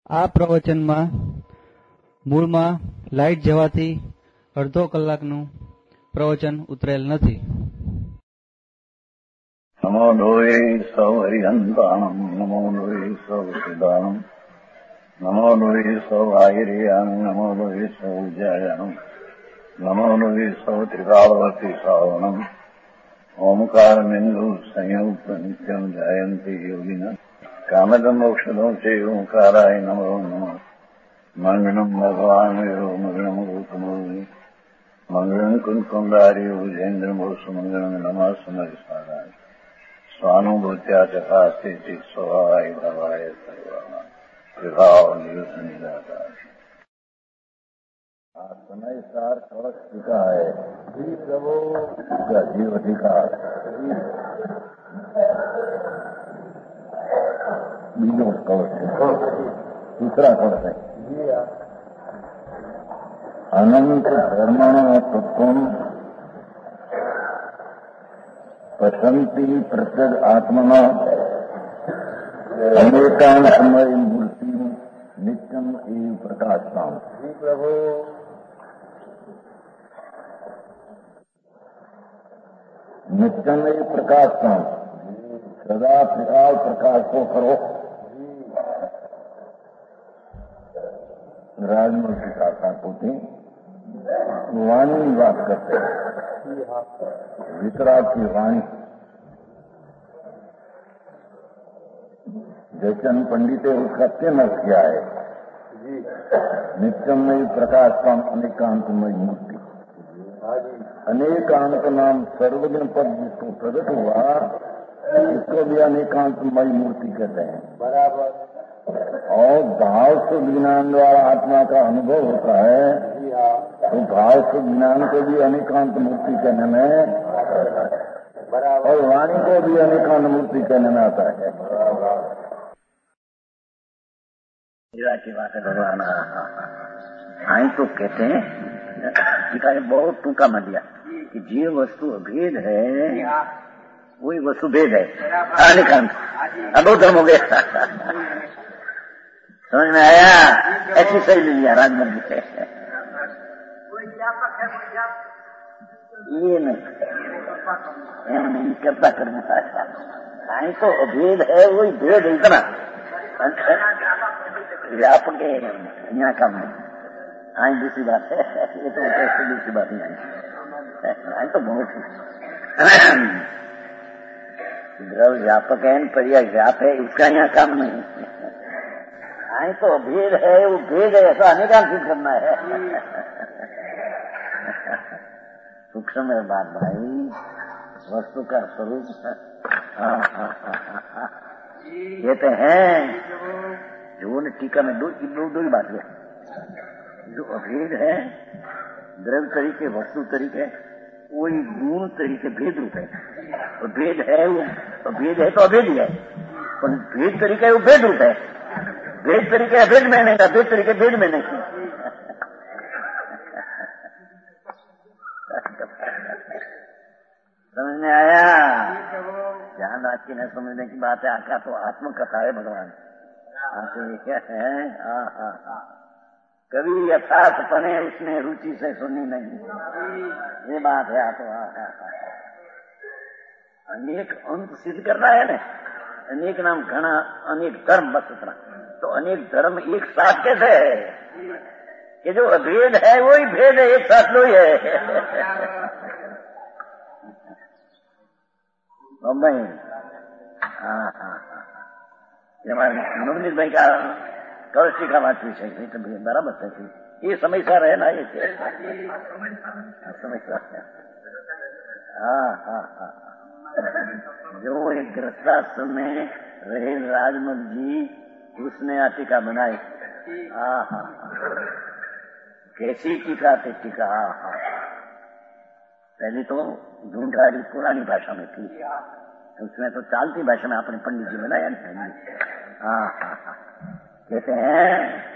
આ પ્રવચનમાં મૂળમાં લાઇટ જવાથી અડધો કલાકનું પ્રવચન ઉતરેલ નથી. નમો લોહે સૌ હરિહંતાણમ, નમો લોહે સૌ સિદ્ધાણમ, નમો લોહે સૌ આયર્યાણમ, નમો લોહે સૌ જયાણમ, નમો લોહે સૌ ત્રિકાળવતી શ્રાવણમ, ઓમકાર બિંદુ સંયુક્ત નિત્યમ જયંતી યોગિના કામદમ મોક્ષદો છે ઓંકારાય નમો નમઃ. મંગળમ ભગવાન વિરો મંગળમ ગૌતમોની મંગળમ કુંકુંડારી ભુજેન્દ્રમો સુમંગળમ નમઃ સમરિસ્વાદાય સ્વાનુભૂત્યા ચકાસ્તે સ્વભાવાય ભવાય સર્વાના વિભાવ નિયુત નિરાકાર. આ સમય સાર કવચ ચુકા है प्रभु का जीव अधिकार. बीजो कवच है, दूसरा कवच है अनंत धर्मणो तत्वम पसंती प्रत्यग आत्मना अनेकांतमय मूर्ति नित्यम एव प्रकाशताम. प्रभु नित्यम एव प्रकाशताम, सदा त्रिकाल प्रकाश को करो. राजमूर्ति शाखा को थी वाणी की बात करते हैं, वितराग की वाणी. जैचन पंडिते उसका तेमर किया है नित्यमय प्रकाश का अनेकांतमय मूर्ति. अनेकांत नाम सर्वज्ञ पद जिसको प्रकट हुआ इसको भी अनेकांतमय मूर्ति कहते हैं. बराबर. और भाव से ज्ञान द्वारा आत्मा का अनुभव होता है तो भाव से ज्ञान को भी अनेकांत मूर्ति कहने में और वाणी को भी अनेकांत मूर्ति कहने में आता है. की बात है भगवान. आई तो कहते हैं बहुत टूका मत दिया कि जीव वस्तु अभेद है, वही वस्तु भेद है अनेकांत. अब दो धर्म हो गया. समझ में आया? ऐसी सही ले लिया राजमंदिर से. ये नहीं करता करना. आई तो अभेद है, वही भेद है. इतना व्यापक है यहाँ काम नहीं. आई दूसरी बात है, ये तो ऐसी दूसरी बात नहीं. आई तो बहुत द्रव व्यापक है, पर्याय व्याप है, उसका यहाँ काम नहीं. आई तो भेद है, वो भेद है, ऐसा अनेकांत सिद्ध करना है. सूक्ष्म है बात भाई, वस्तु का स्वरूप कहते हैं जो न टीका में दो ही बात है. जो अभेद है द्रव्य तरीके वस्तु तरीके वही गुण तरीके भेद रूप है. और भेद है वो भेद है तो अभेद ही है, और भेद तरीका है वो भेद रूप है. भेद तरीके अभेद में नहीं था, भेद तरीके भेद में नहीं. समझ में आया? ध्यान रखी न समझने की बात है. आका तो आत्मकथा है भगवान. क्या है? कभी यथार्थपने उसने रुचि से सुनी नहीं. ये बात है. तो अनेक अंत सिद्ध करना है ना. अनेक नाम घना, अनेक धर्म, बस इतना. तो अनेक धर्म एक साथ कैसे है कि जो अभेद है वही भेद है, एक साथ लो ही है. भाई हमारे नवनीत भाई का कवची का बात पूछे तो बराबर है. ये समस्या रहे ना, ये समस्या. जो एक गृहस्थाश्रम में रहे राजमल जी, उसने टीका बनाई. कैसी टीका थे? टीका पहले तो ढूंढाड़ी पुरानी भाषा में थी, उसमें तो चालती भाषा में अपने पंडित जी बनाया नहीं. कहते हैं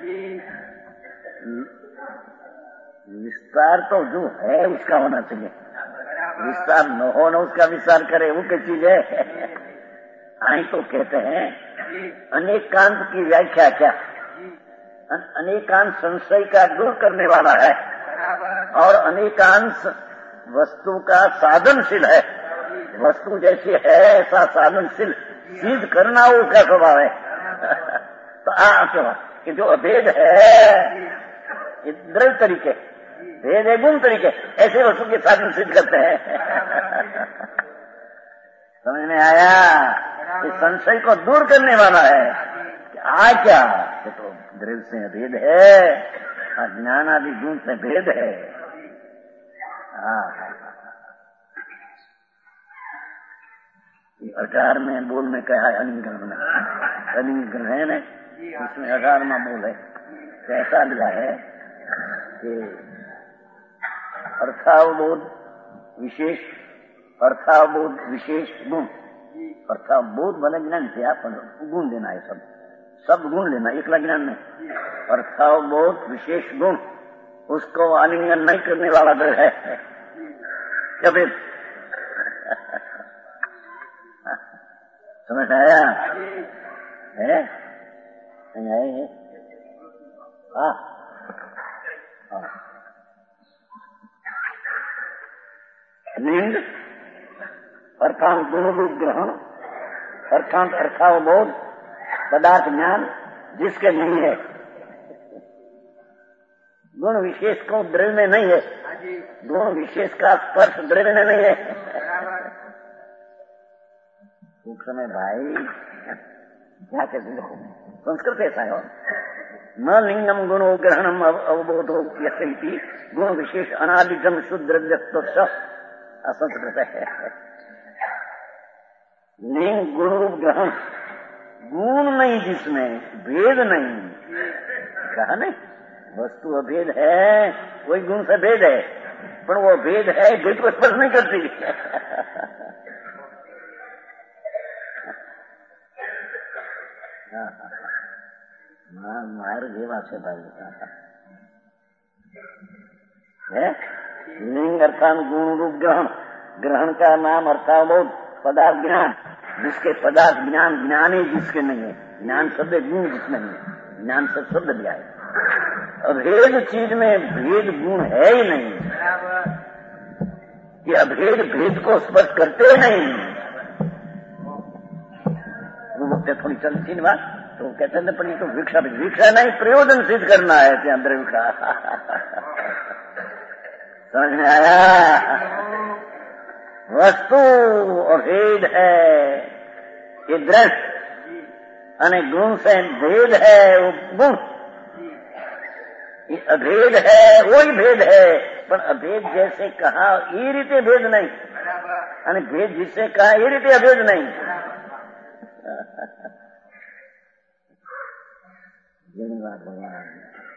विस्तार तो जो है उसका होना चाहिए. विस्तार न हो न उसका विस्तार करे, वो क्या चीज है? आई तो कहते हैं अनेकांत की व्याख्या क्या? अनेकांश संशय का दूर करने वाला है और अनेकांश वस्तु का साधनशील है। वस्तु जैसी है ऐसा साधनशील सिद्ध करना उसका स्वभाव है। तो कि जो अभेद है द्रव्य तरीके, भेद है गुण तरीके, ऐसे वस्तु के साधन सिद्ध करते हैं। समझ में आया? इस संशय को दूर करने वाला है। क्या ये तो द्रव्य से अभेद है, अज्ञान आदि गुण से भेद है। अकार में बोल में कहा है अलिंगन में, अलिंगन है ना, इसमें अकार में बोल है। कैसा लिया है कि अर्थावबोध विशेष, अर्थावबोध विशेष गुण, अर्थावबोध वाला ज्ञान से आप गुण लेना है, सब गुण लेना, एकला ज्ञान नहीं। अर्थावबोध विशेष गुण, उसको आलिंगन नहीं करने वाला दर है। कभी समझ आया है? नहीं आए है? लिंग अर्थात गुण रूप ग्रहण, अर्थात अर्थावबोध पदार्थ ज्ञान जिसके नहीं है। गुण विशेष को द्रव्य में नहीं है, गुण विशेष का स्पर्श द्रव्य में नहीं है। उस समय भाई क्या कहते देखो, संस्कृत ऐसा है, न लिंगम गुणो ग्रहणम अवबोधो यथेति गुण विशेष अनादिगम शुद्ध असंस्कृत है। लिंग गुण रूप ग्रहण, गुण नहीं जिसमें, भेद नहीं, कहा नहीं, वस्तु अभेद है, वही गुण से भेद है, पर वो भेद है भेद को स्पर्श नहीं करती। मार जेवा से भाई है। लिंग अर्थात गुण रूप ग्रहण, ग्रहण का नाम अर्थावबोध पदार्थ ज्ञान, जिसके पदार्थ ज्ञान ज्ञानी जिसके नहीं है, ज्ञान शब्द गुण जिसमें नहीं है, ज्ञान सब शब्द दिया है। अभेद चीज में भेद गुण है ही नहीं, ये अभेद भेद को स्पर्श करते नहीं। वो वक्त थोड़ी चलती थी बात, तो कहते हैं पर ये तो भिक्षा नहीं, प्रयोजन सिद्ध करना है ત્યાં द्रव्य का। समझ में आया? वस्तु अभेद है, ये द्रव्य અને गुण से भेद है, वो गुण ये अभेद है, वही भेद है, पर अभेद जैसे कहा ये रीते भेद नहीं, અને भेद जिससे कहा ये रीते अभेद नहीं। धन्यवाद भगवान।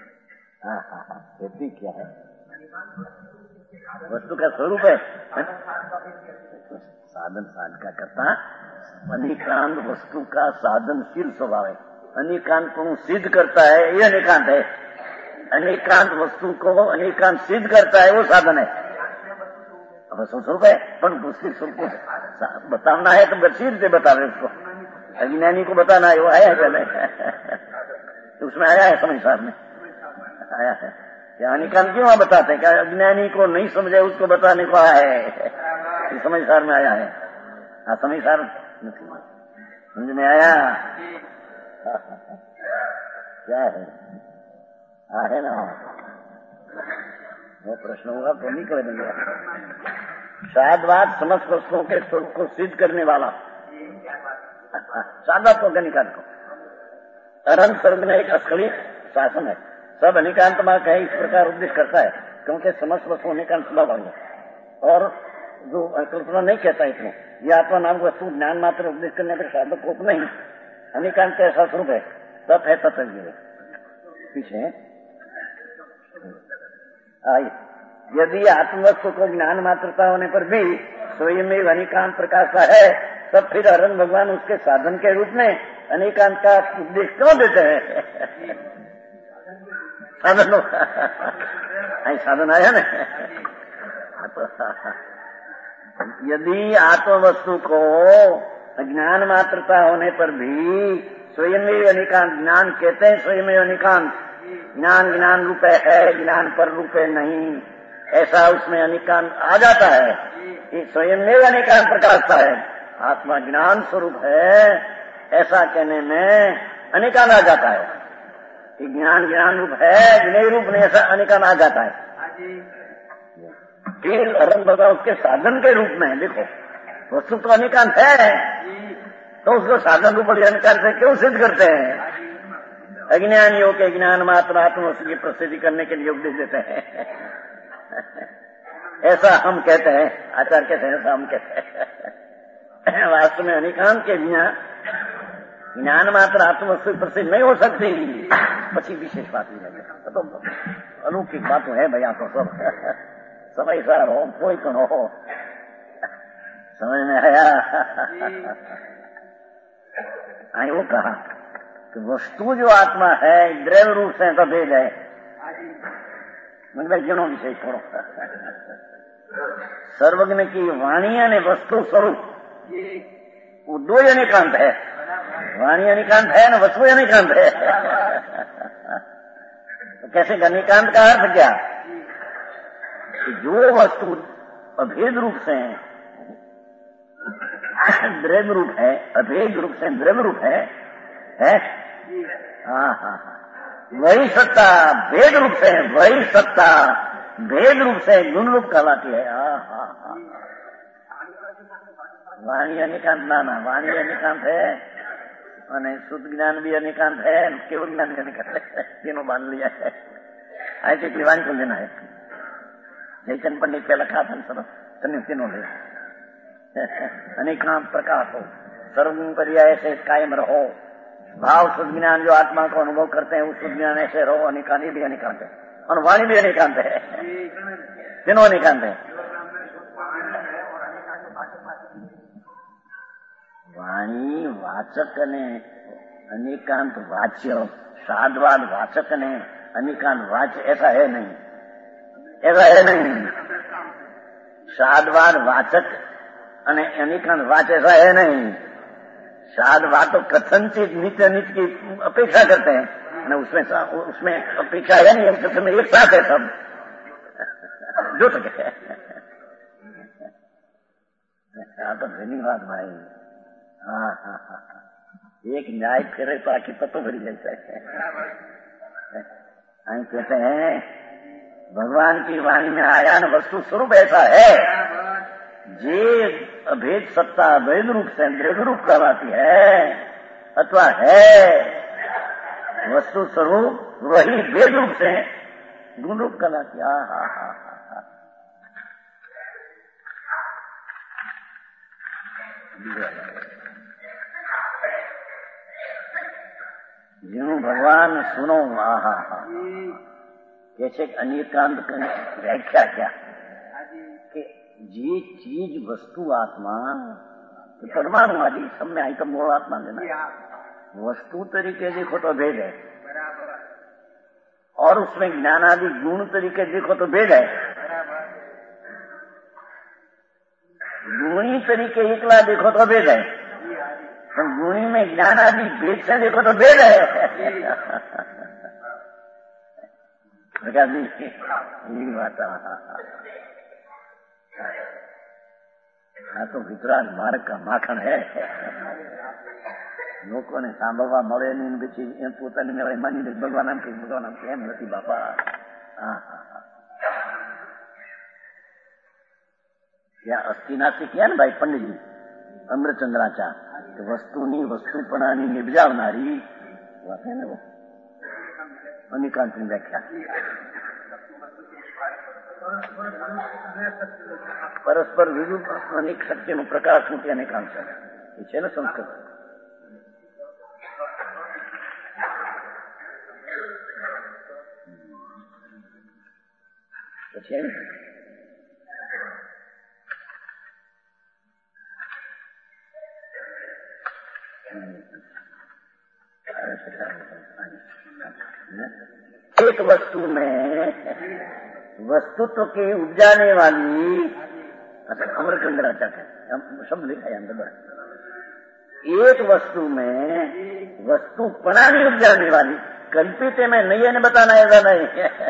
खेती क्या है? वस्तु का स्वरूप है, साधन का करता अनेकांत वस्तु का साधनशील स्वभाव है। अनेकांत को सिद्ध करता है, ये अनेकांत है। अनेकांत वस्तु को अनेकांत सिद्ध करता है, वो साधन है। अब स्वरूप है, पर उसके स्वरूप को बताना है तो गंभीर से बता रहे उसको। अज्ञानी को बताना है, वो आया है पहले, तो उसमें आया है समझदार में आया है। क्या अनेकांत क्यों वहां बताते हैं? क्या अज्ञानी को नहीं समझे उसको बताने को आया है, समझदार में आया है। हाँ, समझदार समझ में आया क्या है ना? वो प्रश्न होगा तो नहीं कर देंगे। शायद समस्त वस्तुओं के स्वरूप को सिद्ध करने वाला साधक को गणिकांत को अरंग स्वर्ग में एक अस्खलित शासन है। सब अनिकांत मार्ग है, इस प्रकार उपदेश करता है, क्योंकि समस्त वस्तु अनिकांत स्वभाव है। और जो कल्पना नहीं कहता इसमें, ये आत्मा नाम वस्तु ज्ञान मात्र उपदेश करने पर साधक को नहीं, अनिकांत का ऐसा स्वरूप है, तप है तत्व पीछे आई। यदि आत्मवस्तु को ज्ञान मात्रता होने पर भी स्वयं में अनिकांत प्रकाश का है, तब फिर अरंग भगवान उसके साधन के रूप में अनेकांत का उपदेश क्यों देते हैं? साधन साधन आया ना। यदि आत्मवस्तु को अज्ञान मात्रता होने पर भी स्वयं में अनेकांत ज्ञान कहते हैं, स्वयं में अनेकांत ज्ञान ज्ञान रूपे है, ज्ञान पर रूपे नहीं, ऐसा उसमें अनिकांत आ जाता है। ये स्वयं में अनिकांत प्रकाशता है। आत्मा ज्ञान स्वरूप है ऐसा कहने में अनिकांत आ जाता है। कि ज्ञान ज्ञान रूप है, ज्ञेय रूप नहीं, ऐसा अनिकांत आ जाता है। खेल रंग बता उसके साधन के रूप में देखो, वस्तु तो अनिकांत है, तो उसको साधन रूप अनिकांत से क्यों सिद्ध करते हैं? अज्ञानियों के ज्ञान मात्र आत्मवस्तु की प्रसिद्धि करने के लिए उपदेश देते हैं। ऐसा हम कहते हैं, आचार्य कहते हैं, ऐसा हम कहते हैं। वास्तव में अनिकांत के बिना ज्ञान मात्र आत्मवस्तु प्रसिद्ध नहीं हो सकती। पची विशेष बात नहीं, तो अलौकिक बात है भैया, तो सब ऐसा हो, कोई तो हो, समझ में आया? आई वो कहा कि वस्तु जो आत्मा है द्रव्य रूप से तो भेद है, मतलब जिनो विषय छोड़ो। सर्वज्ञ की वाणी ने वस्तु स्वरूप वो दो अनिकांत है। वाणी अनिकांत है ना, वस्तु अनिकांत है। तो कैसे अनिकांत का अर्थ क्या? कि जो वस्तु अभेद रूप से द्रव्य रूप है, अभेद रूप से द्रव्य रूप है? वही सत्ता भेद रूप से है, वही सत्ता भेद रूप से गुण रूप कहलाती है। वाणी अनिकांत ना, वाणी अनिकांत है, અને શુદ્ધ જ્ઞાન भी अनिकांत है, केवल ज्ञान भी अनिकांत है, तीनों मान लिया है। ऐसे दीवान को लेना है, जयचंद पंडित पे लखा था सर, तीनों ले। अनिकांत प्रकाश हो, सर्वगुण पर्याय से कायम रहो, भाव शुद्ध ज्ञान जो आत्मा को अनुभव करते हैं उस शुद्ध ज्ञान ऐसे रहो। अनिकांत भी अनिकांत है और वाणी भी अनिकांत है, तीनों अनिकांत है। वाणी वाचक ने अनिकांत वाच्य, साधवाद वाचक ने अनिकांत वाच्य, ऐसा है नहीं, ऐसा है नहीं। साधवाद वाचक અને अनिकांत वाच ऐसा है नहीं। साधवाद तो कथनचित नित्य नित्य की अपेक्षा करते हैं, उसमें अपेक्षा है नहीं, हम में एक साथ है सब जो सके। तो धन्यवाद भाई। हाँ, एक न्याय करे तो आखिर पतो भरी जाता है। हम कहते हैं भगवान की वाणी में आया न वस्तु स्वरूप ऐसा है, जे अभेद सत्ता अभेद रूप से द्रव्य रूप कहलाती है अथवा है, वस्तु स्वरूप वही भेद रूप से गुण रूप कहलाती है। जिन भगवान सुनो, कैसे अनिकांत व्याख्या क्या कि जी चीज वस्तु आत्मा परमाणु आदि सब में आई तो मूल आत्मा लेना, वस्तु तरीके देखो तो भेद है, और उसमें ज्ञान आदि गुण तरीके देखो तो भेद है। गुणी तरीके एकला देखो तो भेद है, तो गुणी में ज्ञान आदि भेद से देखो तो भेद है। यही बात। हाँ तो वितराग मार्ग का माखण है। લોકોને સાંભળવા મળે નહીં, પછી એમ પોતાની મેળે માની દે ભગવાન આમ કેમ નથી બાપા। ત્યાં અસ્થિનાથે ક્યાં ને ભાઈ પંડિતજી અમૃતચંદ્રાચાર વસ્તુની વસ્તુપણાની નિપજાવનારી વાત है ને, वो અનિકાંતની વ્યાખ્યા। પરસ્પર વિરુદ્ધ અનેક સત્યનું પ્રકાશનું તે અનેકાંત છે ને સંસ્કૃત। પછી एक वस्तु में वस्तुत्व की उपजाने वाली अमरचंद्राचार्य शब्द लिखा है अंदर। एक वस्तु में वस्तुपणा की उपजाने वाली कल्पित में नहीं है, बताना ऐसा नहीं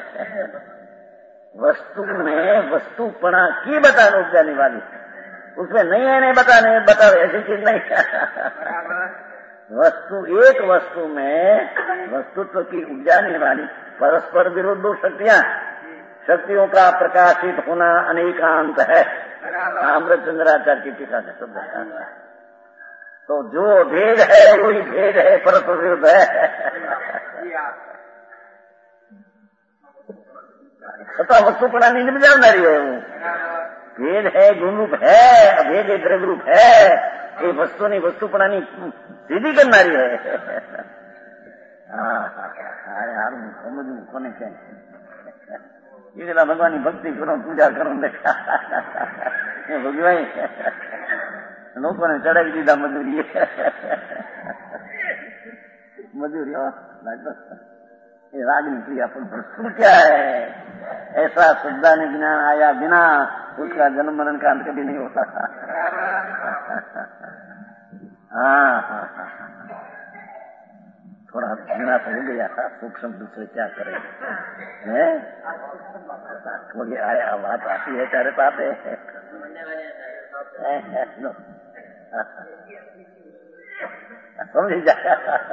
वस्तु में वस्तुपणा की बताने उपजाने वाली, उसमें नहीं है नहीं बताने बता ऐसी चीज नहीं वस्तु एक वस्तु में वस्तुत्व की उपजाने वाली परस्पर विरुद्ध दो शक्तियों का प्रकाशित होना अनेकांत है। अमृतचंद्राचार्य की टीका का शब्द है। तो जो भेद है वही भेद है, परस्पर विरुद्ध है। सता वस्तुपणा नहीं जानदारी है वो, भेद है गुण रूप है, अभेद है द्रव्य रूप है, ये वस्तु नहीं वस्तुपणा नहीं सीधी करनारी है। यार समझू कोने क्या इसलिए भगवान की भक्ति करो, पूजा करो, देखा भगवान लोगों ने चढ़ाई दीदा मजूरी मजूरी ये रागनी क्रिया पर वस्तु क्या है? ऐसा श्रद्धा ने ज्ञान आया बिना उसका जन्म मरण का अंत कभी नहीं होता। हाँ थोड़ा ज्ञान हो गया था, सूक्ष्म दूसरे क्या करें है? थोड़ी आया बात आती है, चारे पाते समझ जा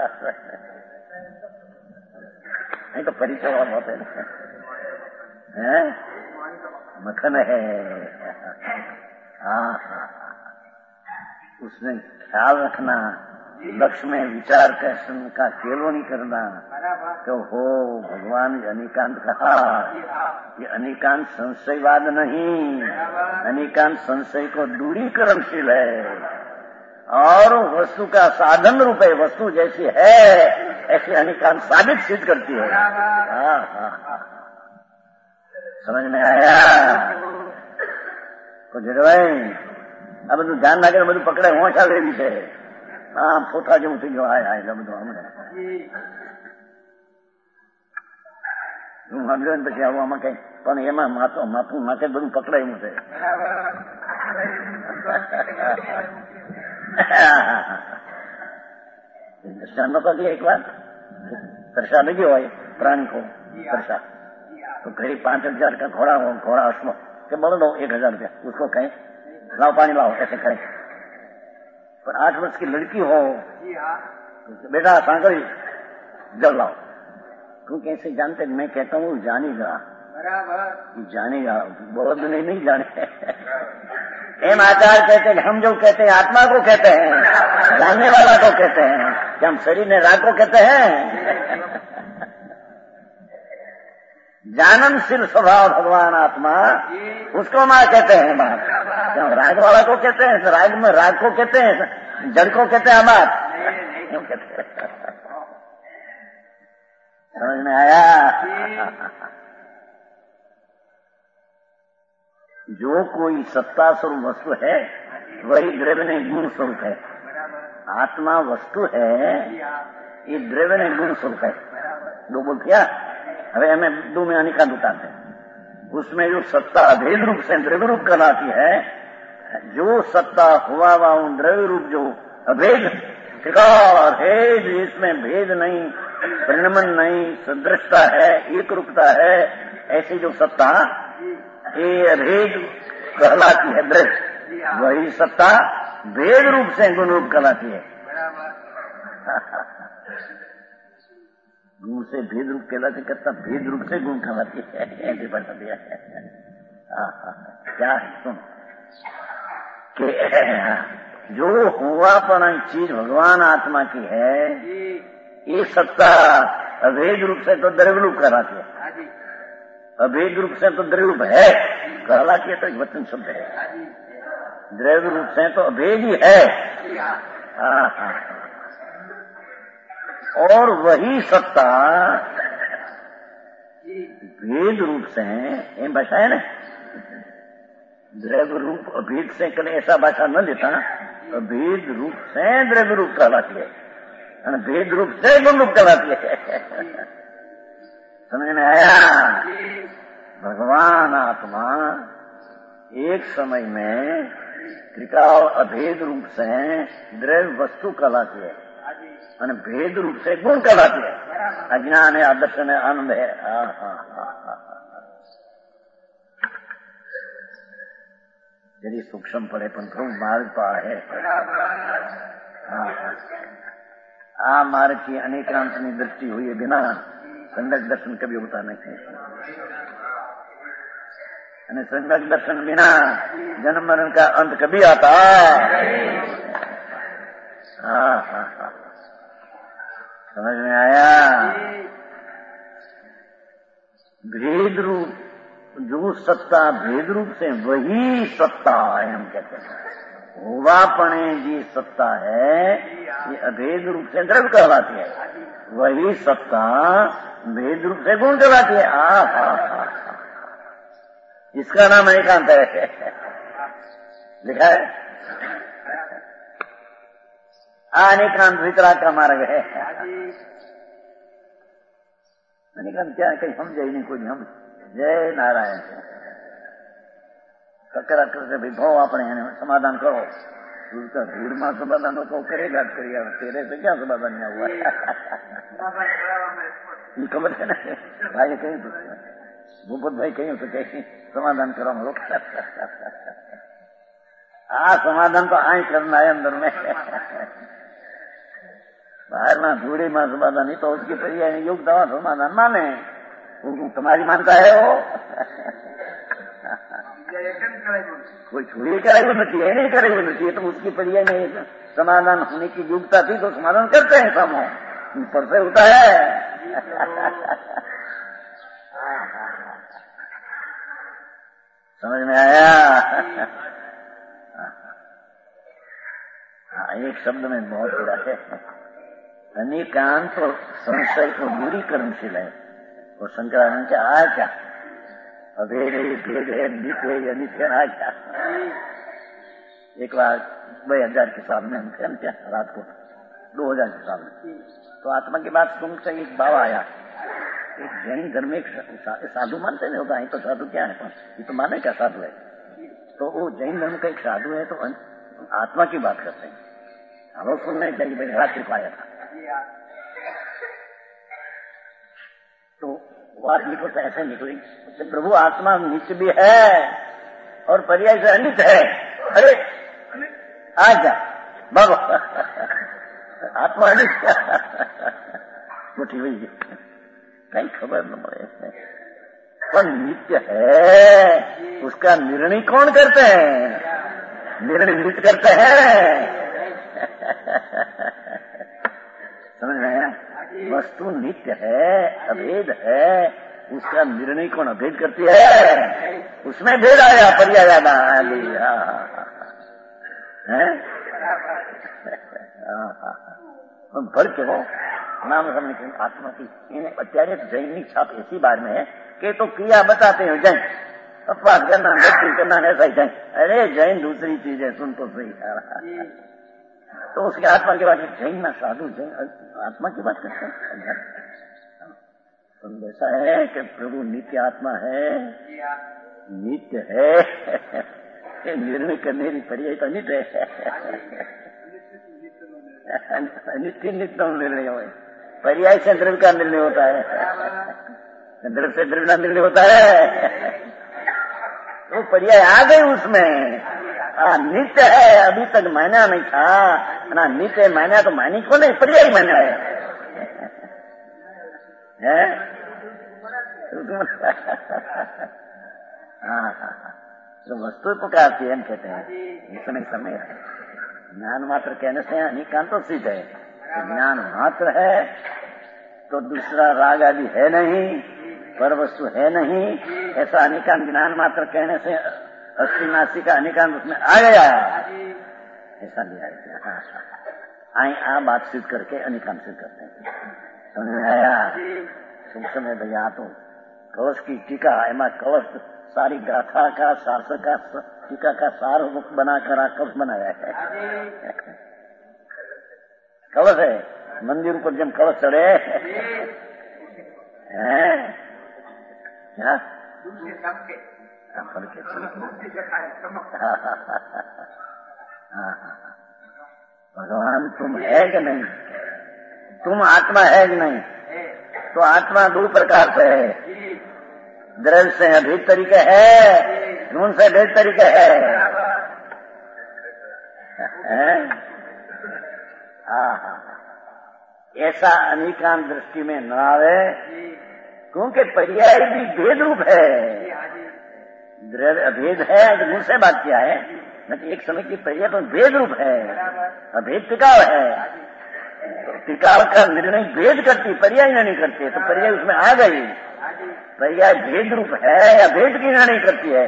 नहीं तो परिचय होते हैं, मखन है। हाँ उसमें ख्याल रखना, लक्ष्य में विचार का केलो नहीं करना तो हो भगवान अनेकांत कहा। ये अनेकांत संशयवाद नहीं, अनेकांत संशय को दूरीकरणशील है और वस्तु का साधन रूप है। वस्तु जैसी है ऐसी अनेकांत साबित सिद्ध करती है। समझ में आया कुछ भाई? अब બધું ધ્યાન નાખે બધું પકડાય હોશ આવે એવી છે। હા પોતા જેવું થઈ ગયો આય એટલે બધું હમણાં હું સમજ્યો ને પછી આવું આમાં કઈ પણ એમાં માથું માથે બધું પકડાયું છે। दर्शन नो कर एक बार दर्शा लगी हो प्राणी को दर्शा तो करीब 5,000 का घोड़ा हो, घोड़ा अश्व के बोल दो 1,000 रुपया उसको कहें लाओ पानी लाओ ऐसे करें। पर 8 वर्ष की लड़की हो तो बेटा सांगरी जल लाओ, क्योंकि ऐसे जानते मैं कहता हूँ जानेगा जानेगा बहुत नहीं जाने। एम आचार्य कहते हैं हम जो कहते हैं आत्मा को कहते हैं, जानने वाला को कहते हैं, कि हम शरीर ने राग को कहते हैं। जाननशील स्वभाव भगवान आत्मा उसको मां कहते हैं। बात हम राग वाला को कहते हैं, राग में राग को कहते हैं, जड़ को कहते हैं बात क्यों कहते हैं? समझ में आया? जो कोई सत्ता स्वरूप वस्तु है वही द्रव्य ने गुण स्वरूप है। आत्मा वस्तु है, ये द्रव्य ने गुण स्वरूप है। दो बोल किया अरे हमें दो में अनिकांत उतारते हैं। उसमें जो सत्ता अभेद रूप से द्रव्य रूप कहलाती है, जो सत्ता हुआ द्रव्य रूप जो अभेद है, इसमें भेद नहीं, परिणमन नहीं, सदृशता है, एक रूपता है, ऐसी जो सत्ता ये अभेद कहलाती है द्रव्य, वही सत्ता भेद रूप से गुण रूप कहलाती है। गुण से भेद रूप कहलाती करता भेद रूप से गुण कहलाती है, ऐसे बता दिया है। क्या है सुन कि जो हुआपन चीज भगवान आत्मा की है, ये सत्ता अभेद रूप से तो द्रव्य रूप कहलाती है। अभेद रूप से तो द्रव्य रूप है कहलाती है, तो वचन शब्द है। द्रव्य रूप से तो अभेद ही है। और वही सत्ता भेद रूप से ये भाषा है ना, द्रव्य रूप अभेद से कल ऐसा भाषा न लेता, अभेद रूप से द्रव्य रूप कहलाती है, भेद रूप से गुण रूप कहलाती है। समझ में आया? भगवान आत्मा एक समय में त्रिकाल अभेद रूप से द्रव्य वस्तु कहलाती है। અને ભેદ રૂપ से गुण कहलाती है। अज्ञान है, आदर्शन है, आनंद है। यदि सूक्ष्म पड़े पण प्रभु मार्ग पा है। आ मार्ग की अनेकांतनी दृष्टि हुए बिना संगत दर्शन कभी होता नहीं। અને સંગત દર્શન बिना जन्म मरण का अंत कभी आता। समझ में आया? भेद रूप जो सत्ता भेद रूप से वही सत्ता है, हम कहते हैं। होवापणे जी सत्ता है, ये अभेद रूप से द्रव्य कहलाती है। वही सत्ता भेद रूप से गुण कहलाती है। इसका नाम एकांत है। लिखा है अनेकांत वितराग का मार्ग है। अनेकांत क्या है, कहीं हम जाए नहीं कोई हम। जय नारायण। ककरा करके विभव अपने समाधान करो। उसका भीड़ में समाधान को करेगा करिएगा, तेरे से क्या समाधान नहीं हुआ। ये खबर है ना भाई, कहीं भूपत भाई कहीं तो कहीं समाधान करो हम लोग। समाधान तो आई करना है अंदर में। बाहर ना धूड़ी में समाधान नहीं तो उसकी पर्याय योग दवा समाधान माने। तुम्हारी मानता है वो। कोई छुड़ी करेगा नहीं, नहीं करेगा नहीं, तो उसकी पर्याय में समाधान होने की योग्यता थी तो समाधान करते हैं सब ऊपर से होता है। समझ में आया? एक शब्द में बहुत बड़ा है। अनेकांत और संशय को दूरी कर्मशील है। और शंकराचार्य क्या आया क्या? अभेद है, भेद है, नित्य है, अनित्य है, क्या? एक बार 2000 के साल में हम थे क्या रात को 2000 के साल में, तो आत्मा की बात सुनकर एक बाबा आया। एक जैन धर्म में साधु मानते नहीं होता है, तो साधु क्या है, ये तो माने क्या साधु है। तो वो जैन धर्म का एक साधु है, तो आत्मा की बात करते हैं। हम सुनने चाहिए भाई, रात्रि को आया था। तो बात निकल तो ऐसे निकली, प्रभु आत्मा नित्य भी है और पर्याय से अनित्य है। अरे आजा बाबा, आत्मा अनित्य उठी हुई कहीं खबर न पड़े, पर नित्य है उसका निर्णय कौन करते हैं? निर्णय नित्य करते हैं। समझ रहे हैं? वस्तु नित्य है, अभेद है, उसका निर्णय कौन अभेद करती है? उसमें भेद आया, पर्याय आया है। भर के वो नाम समझ आत्मा की अत्यारे जैन छाप ऐसी बार में है कि तो क्रिया बताते हैं जैन, अपवाद करना व्यक्ति करना ऐसा ही जैन। अरे जैन दूसरी चीज है, सुन तो सही। तो उसके आत्मा की बात जैन ना साधु जैन आत्मा की बात करते हैं। तो ऐसा है कि प्रभु नित्य आत्मा है, नित्य है, निर्णय करने की पर्याय तो नित्य है। नित्य नित्य निर्णय हो, पर्याय से द्रव्य का निर्णय होता है, द्रव्य से द्रव्य का निर्णय होता है। तो पर्याय आ गए उसमें। नित्य है, अभी तक मायना नहीं था ना, नित्य मायना तो मायने को नहीं, पर्याय मायना है। तो वस्तु पुकारती है, हम कहते हैं इतने समय है। ज्ञान मात्र कहने से अनेकांत तो सिद्ध है। ज्ञान मात्र है तो दूसरा राग आदि है नहीं, पर वस्तु है नहीं, ऐसा अनेकांत ज्ञान मात्र कहने से अस्थि नास्ति का अनेकांत उसमें आ गया, ऐसा लिया गया। आए आ बात सिद्ध करके अनेकांत सिद्ध करते हैं। समझ में आया? सूक्ष्म है भैया। तो कलश की टीका, एमा कलश सारी गाथा का शासक का टीका का सार मुख बनाकर कलश बनाया है। कलश है, मंदिर पर जब कलश चढ़े क्या भगवान तुम है कि नहीं? तुम आत्मा है कि नहीं? तो आत्मा दो प्रकार से है, द्रव्य से अभेद तरीके है, गुण से भेद तरीके है। ऐसा अनेकांत दृष्टि में न आवे, क्योंकि पर्याय भी भेद रूप है। द्रव्य अभेद है तो गुण से बात किया है, नहीं एक समय की पर्याय तो भेद रूप है, अभेद टिकाव है। तो टिकाव का निर्णय भेद करती, पर्याय नहीं करती, तो पर्याय उसमें आ गई। पर्याय भेद रूप है या भेद की निर्णय करती है।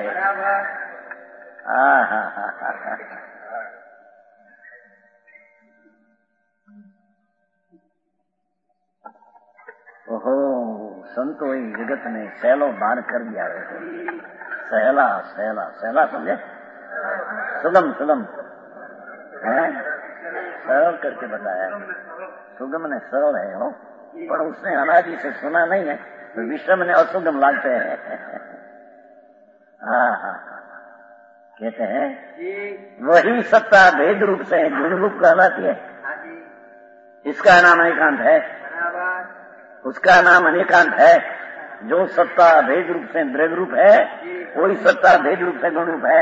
ओहो, संतो ही जगत ने सैलो बार कर दिया है। सहला सहला सहला समझे, सुगम सुगम है, सरल करके बताया। सुगम ने सरल है हो, पर उसने अनादि से सुना नहीं है, तो विषम ने असुगम लागते हैं। कहते हैं वही सत्ता भेद रूप से गुण रूप कहलाती है। इसका नाम एकांत है, उसका नाम अनेकांत है। जो सत्ता भेद रूप से द्रव्य रूप है, वही सत्ता भेद रूप से गुण रूप है।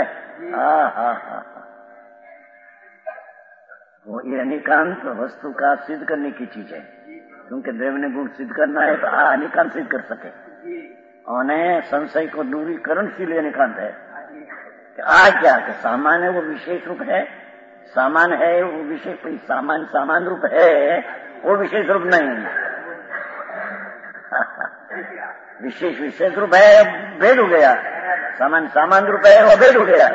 वो ये अनेकांत वस्तु का सिद्ध करने की चीज है, क्योंकि द्रव्य ने गुण सिद्ध करना है तो अनेकांत सिद्ध कर सके। उन्हें संशय को दूरीकरण के लिए अनेकांत है। क्या कि सामान्य वो विशेष रूप है, सामान्य है वो विशेष, सामान्य सामान्य रूप है वो विशेष रूप नहीं। विशेष विशेष रूप है, भेद हो गया। सामान्य सामान्य रूप है, वो भेद हो गया।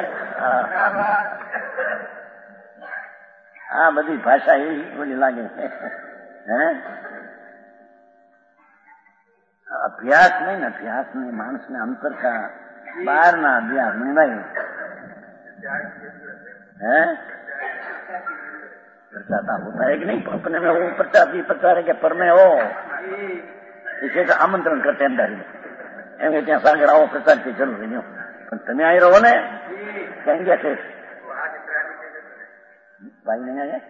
बड़ी भाषा ही बोली लागे है। अभ्यास नहीं, अभ्यास नहीं, मानस में अंतर का बाहर ना अभ्यास नहीं है। प्रचाता होता है कि नहीं, अपने में हो प्रचार प्रचार के पर में हो, इसे तो आमंत्रण करते हैं अंदर एम ત્યાં સાગર આવો પ્રચાર की જરૂર नहीं, પણ તમે આવી રહો ને કहीं ગયા છે भाई नहीं आए?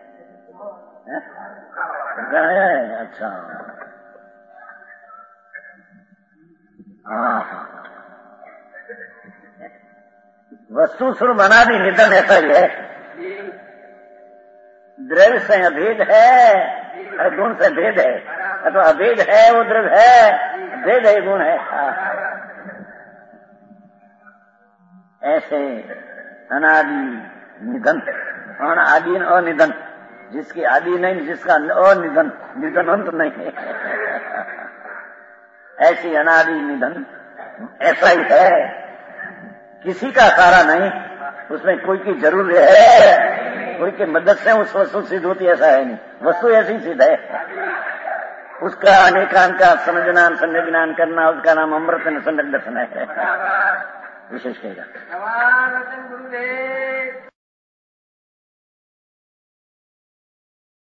अच्छा वस्तु स्वरूप अनादि निधन ऐसा ही है। द्रव्य से अभेद है और गुण से भेद है, तो अभेद है वो द्रव्य है, भेद है गुण है। ऐसे अनादि निधन और आदि अनिधन, जिसकी आदि नहीं, जिसका अनिधन, निधन अंत नहीं है, ऐसी अनादि निधन ऐसा ही है। किसी का सहारा नहीं, उसमें कोई की जरूर है, कोई की मदद से उस वस्तु सिद्ध होती ऐसा है नहीं, वस्तु ऐसी सिद्ध है। उसका अनेकांत का समझना संज्ञा ज्ञान करना, उसका नाम अमृत सम्यक दर्शन है। विशेष कहेगा